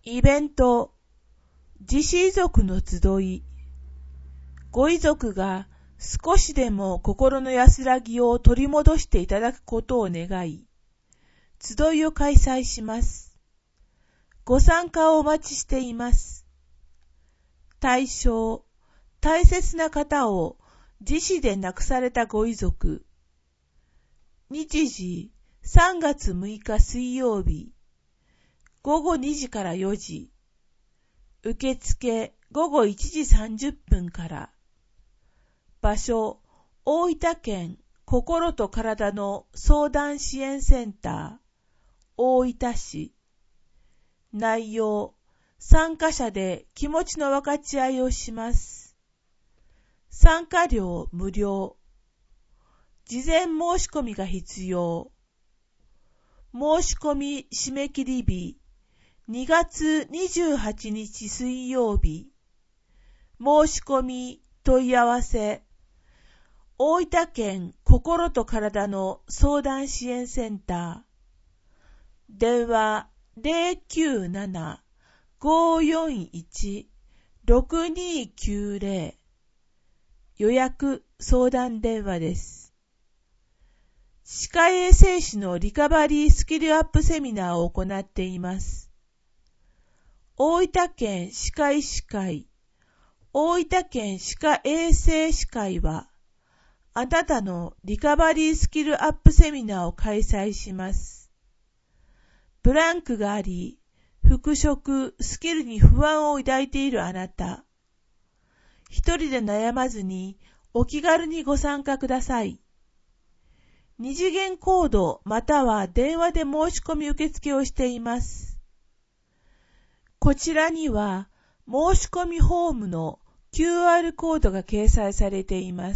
イベント、自死遺族の集い。ご遺族が少しでも心の安らぎを取り戻していただくことを願い、集いを開催します。ご参加をお待ちしています。対象、大切な方を自死で亡くされたご遺族。日時、3月6日水曜日、午後2時から4時。受付、午後1時30分から。場所、大分県心と体の相談支援センター、大分市。内容、参加者で気持ちの分かち合いをします。参加料無料。事前申し込みが必要。申し込み締め切り日、2月28日水曜日。申し込み問い合わせ。大分県心と体の相談支援センター。電話 097-541-6290。予約相談電話です。歯科衛生士のリカバリースキルアップセミナーを行っています。大分県歯科医師会、大分県歯科衛生士会は、あなたのリカバリースキルアップセミナーを開催します。ブランクがあり、復職、スキルに不安を抱いているあなた。一人で悩まずにお気軽にご参加ください。二次元コードまたは電話で申し込み受付をしています。こちらには申し込みフォームの QR コードが掲載されています。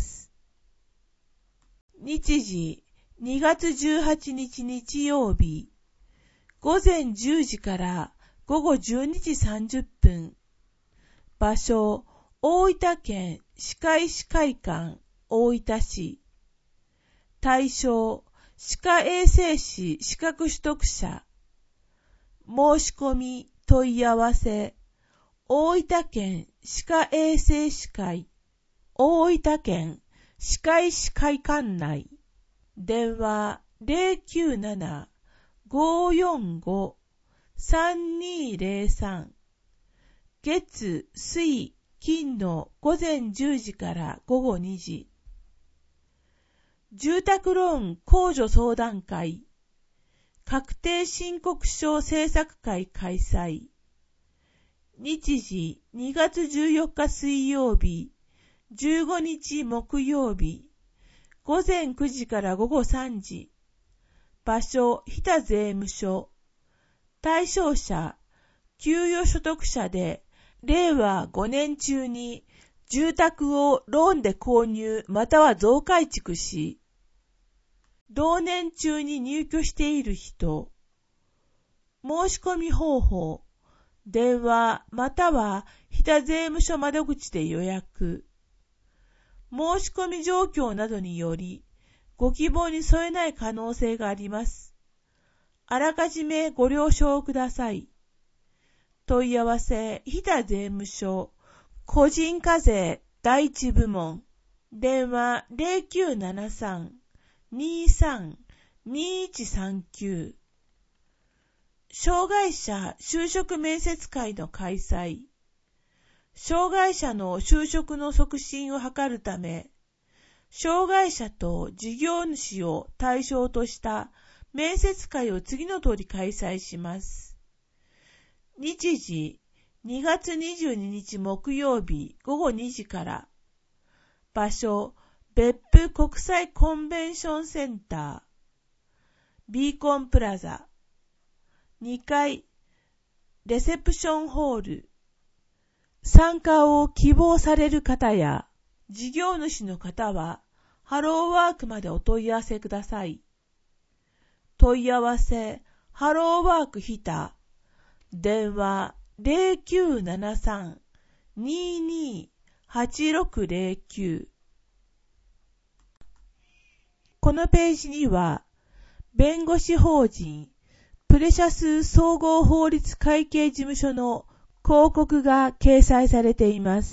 日時2月18日日曜日、午前10時から午後12時30分。場所、大分県歯科医師会館大分市。対象、歯科衛生士資格取得者。申し込み問い合わせ、大分県歯科衛生士会、大分県歯科医師会館内。電話 097-545-3203。月、水、金の午前10時から午後2時。住宅ローン控除相談会、確定申告書制作会開催。日時2月14日水曜日、15日木曜日、午前9時から午後3時。場所、日田税務署。対象者、給与所得者で、令和5年中に住宅をローンで購入または増改築し、同年中に入居している人。申し込み方法、電話または日田税務署窓口で予約。申し込み状況などにより、ご希望に添えない可能性があります。あらかじめご了承ください。問い合わせ、日田税務署、個人課税第一部門。電話 0973-23-2139。障害者就職面接会の開催。障害者の就職の促進を図るため、障害者と事業主を対象とした面接会を次の通り開催します。日時、2月22日木曜日午後2時から。場所、別府国際コンベンションセンター。ビーコンプラザ。2階、レセプションホール。参加を希望される方や、事業主の方は、ハローワークまでお問い合わせください。問い合わせ、ハローワーク日田。電話 0973-228609。このページには、弁護士法人ププレシャス総合法律会計事務所の広告が掲載されています。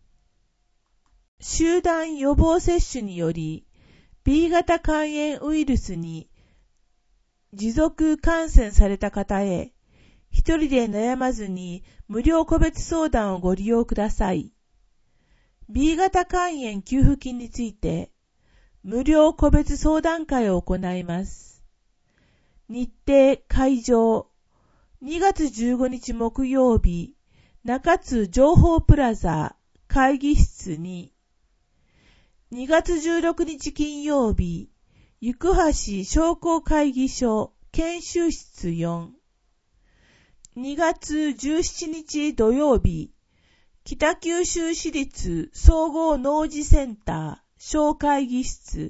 集団予防接種により B 型肝炎ウイルスに持続感染された方へ、一人で悩まずに無料個別相談をご利用ください。B 型肝炎給付金について無料個別相談会を行います。日程会場2月15日木曜日、中津情報プラザ会議室に、2月16日金曜日、行橋商工会議所研修室4、2月17日土曜日、北九州市立総合農事センター小会議室。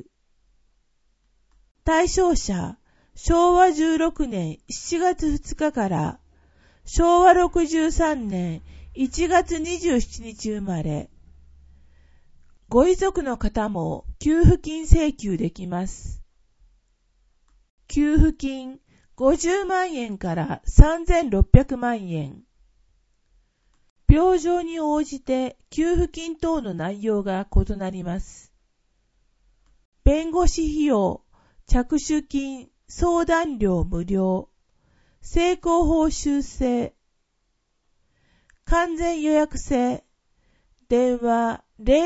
対象者、昭和16年7月2日から昭和63年1月27日生まれ。ご遺族の方も給付金請求できます。給付金50万円から3600万円。病状に応じて給付金等の内容が異なります。弁護士費用、着手金、相談料無料。成功報酬制。完全予約制。電話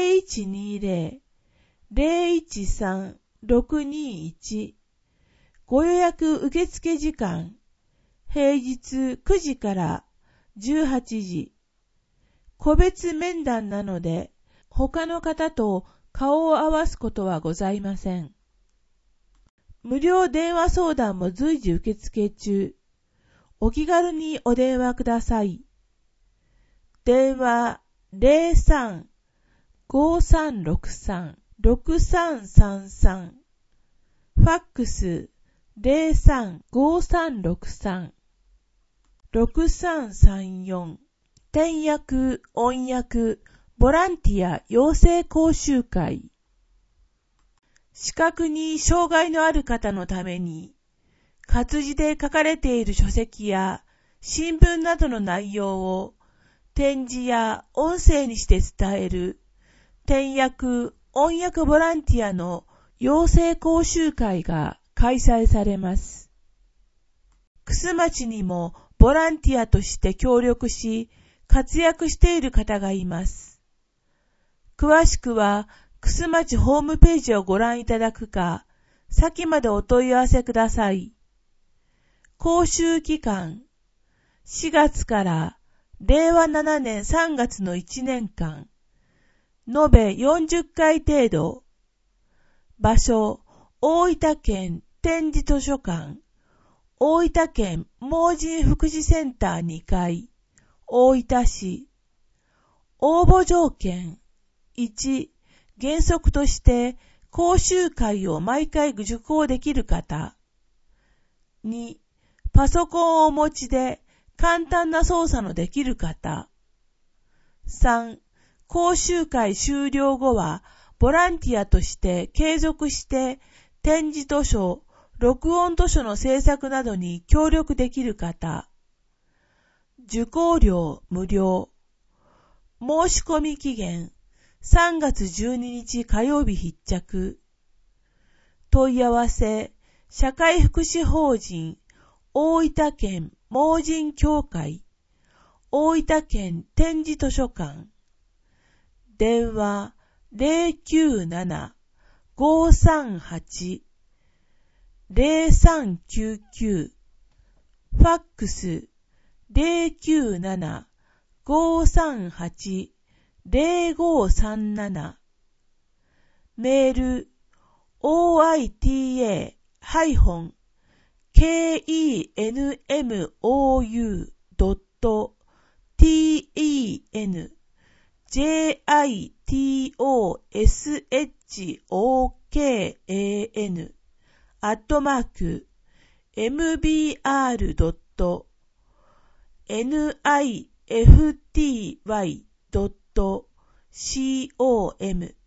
0120-013-621。ご予約受付時間。平日9時から18時。個別面談なので、他の方と顔を合わすことはございません。無料電話相談も随時受付中。お気軽にお電話ください。電話 03-5363-6333。ファックス 03-5363-6334。転訳、音訳、ボランティア養成講習会。視覚に障害のある方のために、活字で書かれている書籍や新聞などの内容を点字や音声にして伝える転訳・音訳ボランティアの養成講習会が開催されます。楠町にもボランティアとして協力し活躍している方がいます。詳しくは楠町ホームページをご覧いただくか、先までお問い合わせください。講習期間、4月から令和7年3月の1年間、延べ40回程度。場所、大分県点字図書館、大分県盲人福祉センター2階、大分市。応募条件、1、原則として講習会を毎回受講できる方。2、パソコンをお持ちで簡単な操作のできる方。3、講習会終了後はボランティアとして継続して点字図書、録音図書の制作などに協力できる方。受講料無料。申し込み期限3月12日火曜日必着。問い合わせ、社会福祉法人、大分県盲人協会、大分県点字図書館。電話 097-538-0399。ファックス 097-538-0537。メール oitenjoushoken.mbr.nifty.com